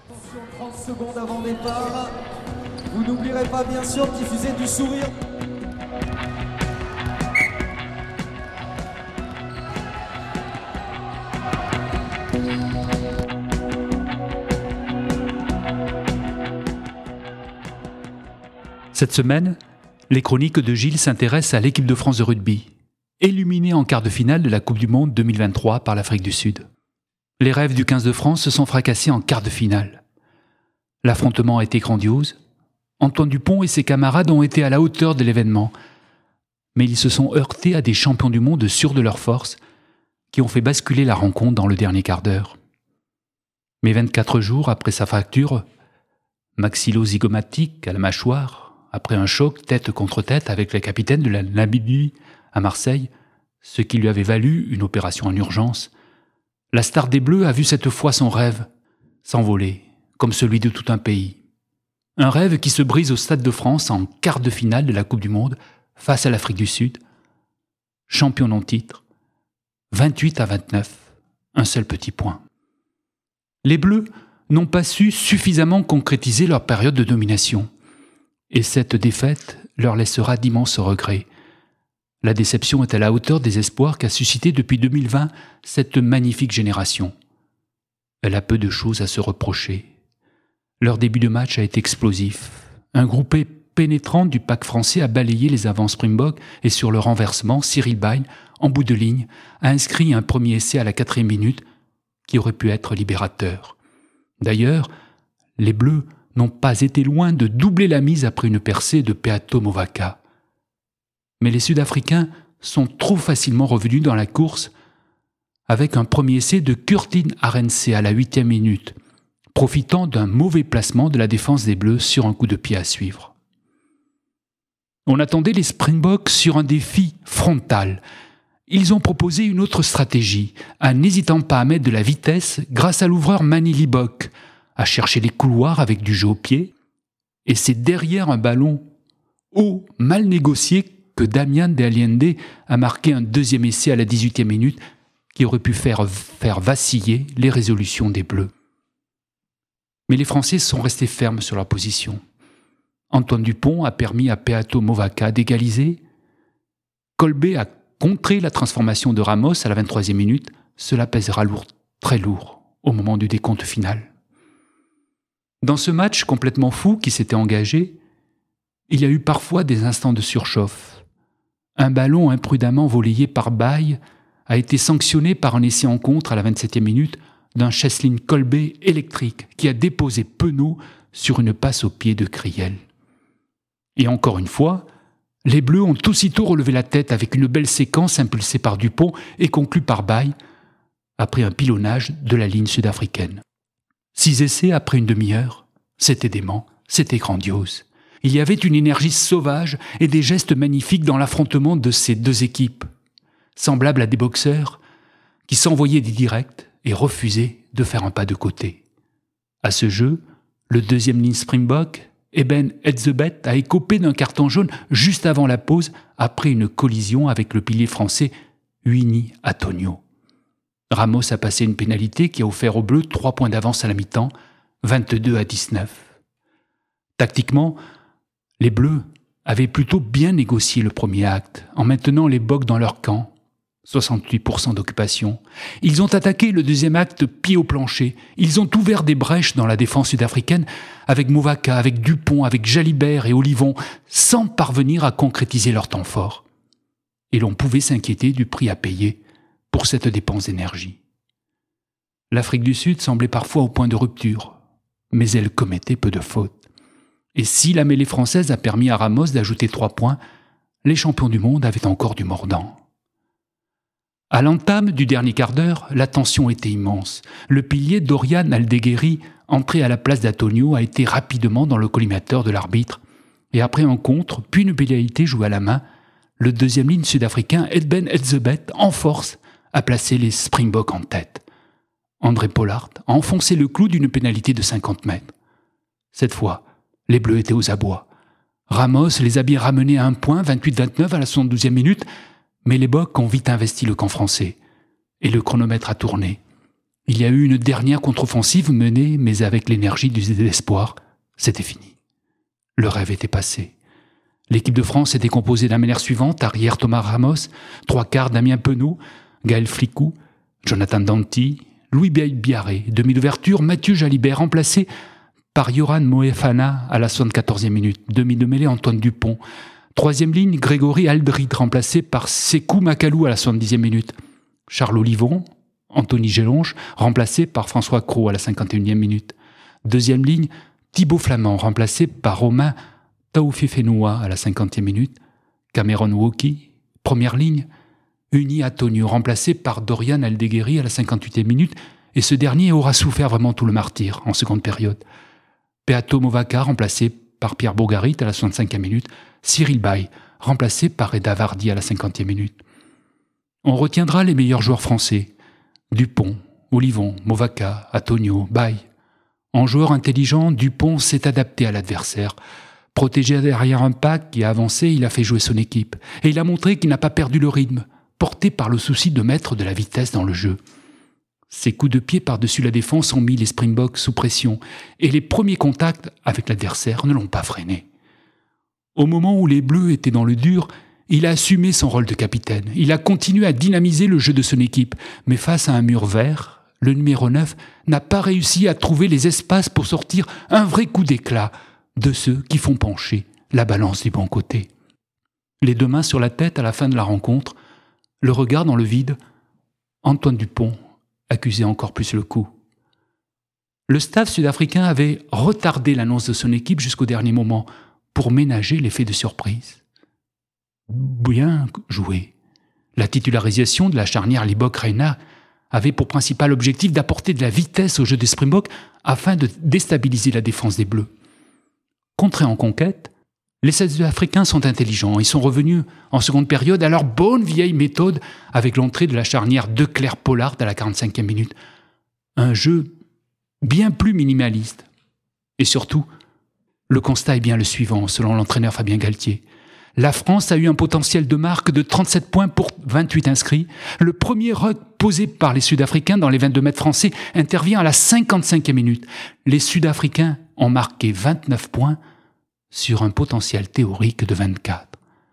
Attention, 30 secondes avant départ. Vous n'oublierez pas bien sûr de diffuser du sourire. Cette semaine, les chroniques de Gilles s'intéressent à l'équipe de France de rugby, éliminée en quart de finale de la Coupe du Monde 2023 par l'Afrique du Sud. Les rêves du 15 de France se sont fracassés en quart de finale. L'affrontement a été grandiose. Antoine Dupont et ses camarades ont été à la hauteur de l'événement, mais ils se sont heurtés à des champions du monde sûrs de leur force qui ont fait basculer la rencontre dans le dernier quart d'heure. Mais 24 jours après sa fracture maxillo-zygomatique à la mâchoire, après un choc tête contre tête avec le capitaine de la Namibie à Marseille, ce qui lui avait valu une opération en urgence, la star des Bleus a vu cette fois son rêve s'envoler, comme celui de tout un pays. Un rêve qui se brise au Stade de France en quart de finale de la Coupe du Monde face à l'Afrique du Sud. Champion non titre, 28-29, un seul petit point. Les Bleus n'ont pas su suffisamment concrétiser leur période de domination. Et cette défaite leur laissera d'immenses regrets. La déception est à la hauteur des espoirs qu'a suscité depuis 2020 cette magnifique génération. Elle a peu de choses à se reprocher. Leur début de match a été explosif. Un groupé pénétrant du pack français a balayé les avants Springbok et sur le renversement, Cyril Baille, en bout de ligne, a inscrit un premier essai à la 4e minute qui aurait pu être libérateur. D'ailleurs, les Bleus n'ont pas été loin de doubler la mise après une percée de Peato Movaka. Mais les Sud-Africains sont trop facilement revenus dans la course avec un premier essai de Curtin Arendse à la 8e minute, profitant d'un mauvais placement de la défense des Bleus sur un coup de pied à suivre. On attendait les Springboks sur un défi frontal. Ils ont proposé une autre stratégie, en n'hésitant pas à mettre de la vitesse grâce à l'ouvreur Mani Libbok, à chercher les couloirs avec du jeu au pied, et c'est derrière un ballon haut, mal négocié, que Damien De Allende a marqué un deuxième essai à la 18e minute qui aurait pu faire vaciller les résolutions des Bleus. Mais les Français sont restés fermes sur leur position. Antoine Dupont a permis à Peato Movaka d'égaliser. Kolbe a contré la transformation de Ramos à la 23e minute. Cela pèsera lourd, très lourd, au moment du décompte final. Dans ce match complètement fou qui s'était engagé, il y a eu parfois des instants de surchauffe. Un ballon imprudemment volleyé par Baille a été sanctionné par un essai en contre à la 27e minute d'un Cheslin Kolbe électrique qui a déposé Penaud sur une passe au pied de Kriel. Et encore une fois, les Bleus ont aussitôt relevé la tête avec une belle séquence impulsée par Dupont et conclue par Baille après un pilonnage de la ligne sud-africaine. 6 essais après une demi-heure, c'était dément, c'était grandiose. Il y avait une énergie sauvage et des gestes magnifiques dans l'affrontement de ces deux équipes, semblables à des boxeurs qui s'envoyaient des directs et refusaient de faire un pas de côté. À ce jeu, le deuxième ligne Springbok, Eben Etzebeth, a écopé d'un carton jaune juste avant la pause après une collision avec le pilier français Uini Atonio. Ramos a passé une pénalité qui a offert aux Bleus 3 points d'avance à la mi-temps, 22-19. Tactiquement, les Bleus avaient plutôt bien négocié le premier acte, en maintenant les Boks dans leur camp, 68% d'occupation. Ils ont attaqué le deuxième acte pied au plancher. Ils ont ouvert des brèches dans la défense sud-africaine avec Movaka, avec Dupont, avec Jalibert et Olivon, sans parvenir à concrétiser leur temps fort. Et l'on pouvait s'inquiéter du prix à payer pour cette dépense d'énergie. L'Afrique du Sud semblait parfois au point de rupture, mais elle commettait peu de fautes. Et si la mêlée française a permis à Ramos d'ajouter 3 points, les champions du monde avaient encore du mordant. À l'entame du dernier quart d'heure, la tension était immense. Le pilier Dorian Aldegheri, entré à la place d'Atonio, a été rapidement dans le collimateur de l'arbitre, et après un contre, puis une pénalité jouée à la main, le deuxième ligne sud-africain Eben Etzebeth, en force, a placé les Springboks en tête. André Pollard a enfoncé le clou d'une pénalité de 50 mètres. Cette fois, les Bleus étaient aux abois. Ramos les a bien ramenés à 1 point, 28-29 à la 72e minute, mais les Boks ont vite investi le camp français. Et le chronomètre a tourné. Il y a eu une dernière contre-offensive menée, mais avec l'énergie du désespoir. C'était fini. Le rêve était passé. L'équipe de France était composée d'un manière suivante: arrière Thomas Ramos, trois quarts Damien Penaud, Gaël Flicou, Jonathan Danty, Louis Biarré. Demi d'ouverture, Mathieu Jalibert, remplacé par Yoran Moefana à la 74e minute. Demi de mêlée, Antoine Dupont. Troisième ligne, Grégory Aldrit, remplacé par Sékou Makalou à la 70e minute. Charles Olivon, Anthony Gélonge, remplacé par François Cros à la 51e minute. Deuxième ligne, Thibaut Flamand, remplacé par Romain Taoufifénoua à la 50e minute. Cameron Woki. Première ligne, Uni Antonio, remplacé par Dorian Aldeguerri à la 58e minute, et ce dernier aura souffert vraiment tout le martyre en seconde période. Beato Movaca, remplacé par Pierre Bourgarit à la 65e minute. Cyril Bay, remplacé par Eda Vardy à la 50e minute. On retiendra les meilleurs joueurs français: Dupont, Olivon, Movaca, Antonio, Bay. En joueur intelligent, Dupont s'est adapté à l'adversaire. Protégé derrière un pack qui a avancé, il a fait jouer son équipe. Et il a montré qu'il n'a pas perdu le rythme, porté par le souci de mettre de la vitesse dans le jeu. Ses coups de pied par-dessus la défense ont mis les Springboks sous pression, et les premiers contacts avec l'adversaire ne l'ont pas freiné. Au moment où les Bleus étaient dans le dur, il a assumé son rôle de capitaine. Il a continué à dynamiser le jeu de son équipe, mais face à un mur vert, le numéro 9 n'a pas réussi à trouver les espaces pour sortir un vrai coup d'éclat de ceux qui font pencher la balance du bon côté. Les deux mains sur la tête à la fin de la rencontre, le regard dans le vide, Antoine Dupont accusait encore plus le coup. Le staff sud-africain avait retardé l'annonce de son équipe jusqu'au dernier moment pour ménager l'effet de surprise. Bien joué. La titularisation de la charnière Libock-Reina avait pour principal objectif d'apporter de la vitesse au jeu des Springboks afin de déstabiliser la défense des Bleus. Contrés en conquête, les Sud-Africains sont intelligents. Ils sont revenus en seconde période à leur bonne vieille méthode avec l'entrée de la charnière de Leclerc-Pollard à la 45e minute. Un jeu bien plus minimaliste. Et surtout, le constat est bien le suivant, selon l'entraîneur Fabien Galtier. La France a eu un potentiel de marque de 37 points pour 28 inscrits. Le premier ruck posé par les Sud-Africains dans les 22 mètres français intervient à la 55e minute. Les Sud-Africains ont marqué 29 points sur un potentiel théorique de 24.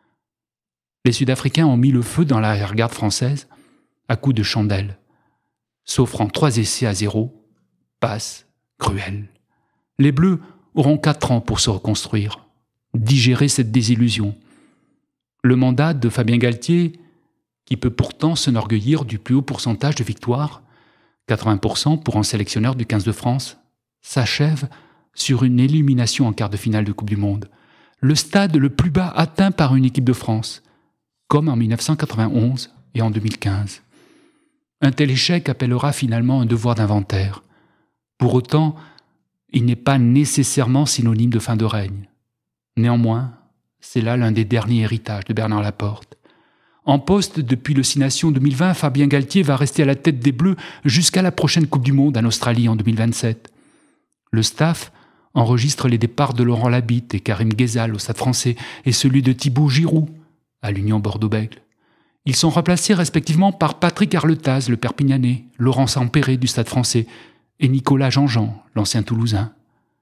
Les Sud-Africains ont mis le feu dans l'arrière-garde française à coups de chandelle, s'offrant 3 essais à 0, passe cruelle. Les Bleus auront 4 ans pour se reconstruire, digérer cette désillusion. Le mandat de Fabien Galtier, qui peut pourtant s'enorgueillir du plus haut pourcentage de victoires, 80% pour un sélectionneur du 15 de France, s'achève sur une élimination en quart de finale de Coupe du Monde, le stade le plus bas atteint par une équipe de France, comme en 1991 et en 2015. Un tel échec appellera finalement un devoir d'inventaire. Pour autant, il n'est pas nécessairement synonyme de fin de règne. Néanmoins, c'est là l'un des derniers héritages de Bernard Laporte. En poste depuis le 6 Nations 2020, Fabien Galtier va rester à la tête des Bleus jusqu'à la prochaine Coupe du Monde en Australie en 2027. Le staff enregistre les départs de Laurent Labitte et Karim Ghezal au Stade français et celui de Thibaut Giroud à l'Union Bordeaux-Bègles. Ils sont remplacés respectivement par Patrick Arletaz, le Perpignanais, Laurent Sampéré du Stade français et Nicolas Jean-Jean, l'ancien Toulousain.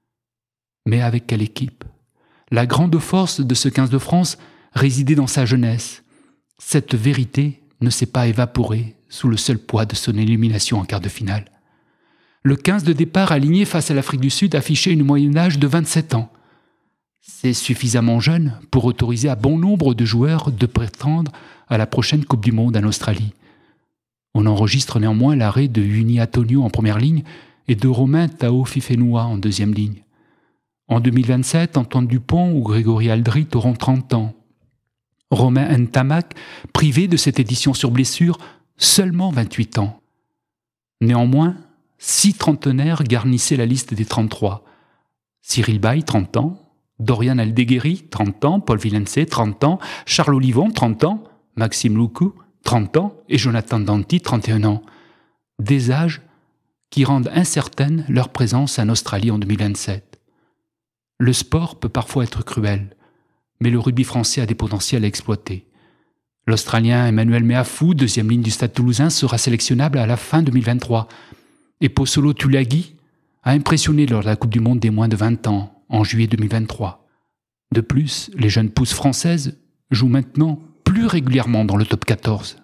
Mais avec quelle équipe ? La grande force de ce 15 de France résidait dans sa jeunesse. Cette vérité ne s'est pas évaporée sous le seul poids de son élimination en quart de finale. Le 15 de départ aligné face à l'Afrique du Sud affichait une moyenne d'âge de 27 ans. C'est suffisamment jeune pour autoriser à bon nombre de joueurs de prétendre à la prochaine Coupe du Monde en Australie. On enregistre néanmoins l'arrêt de Uni Antonio en première ligne et de Romain Taoufifénoua en deuxième ligne. En 2027, Antoine Dupont ou Grégory Aldrit auront 30 ans. Romain Ntamak, privé de cette édition sur blessure, seulement 28 ans. Néanmoins, 6 trentenaires garnissaient la liste des 33. Cyril Bay, 30 ans, Dorian Aldeguerri, 30 ans, Paul Villense, 30 ans, Charles Olivon, 30 ans, Maxime Loukou, 30 ans, et Jonathan Danty, 31 ans. Des âges qui rendent incertaine leur présence en Australie en 2027. Le sport peut parfois être cruel, mais le rugby français a des potentiels à exploiter. L'Australien Emmanuel Meafou, deuxième ligne du Stade toulousain, sera sélectionnable à la fin 2023. et Pozzolo Tulagi a impressionné lors de la Coupe du Monde des moins de 20 ans, en juillet 2023. De plus, les jeunes pousses françaises jouent maintenant plus régulièrement dans le top 14.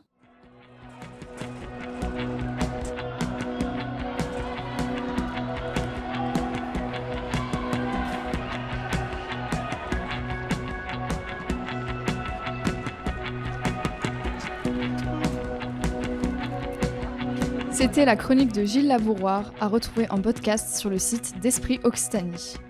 C'était la chronique de Gilles Labouroire, à retrouver en podcast sur le site d'Esprit Occitanie.